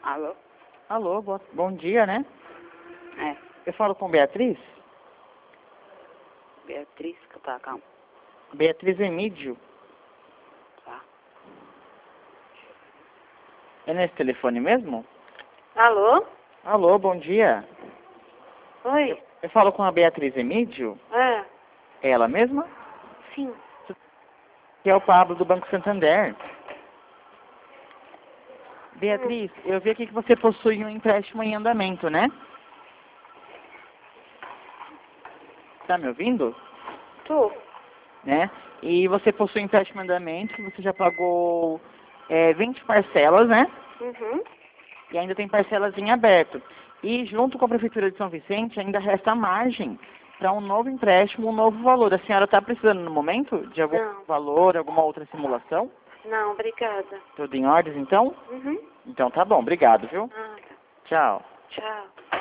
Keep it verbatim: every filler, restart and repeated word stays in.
Alô? Alô, bo- bom dia, né? É, Eu falo com Beatriz? Beatriz, tá, calma. Beatriz Emídio. Tá. É nesse telefone mesmo? Alô? Alô, bom dia. Oi? Eu falo com a Beatriz Emídio? É, É ela mesma? sim. Que é o Pablo do Banco Santander. Beatriz, eu vi aqui que você possui um empréstimo em andamento, né? Tá me ouvindo? Tu? Né? E você possui um empréstimo em andamento, que você já pagou é, vinte parcelas, né? Uhum. E ainda tem parcelas em aberto. E junto com a Prefeitura de São Vicente ainda resta margem para um novo empréstimo, um novo valor. A senhora está precisando no momento de algum Não. valor, alguma outra simulação? Não, obrigada. Tudo em ordem, então? Uhum. Então tá bom, obrigado, viu? Ah, tá. Tchau. Tchau.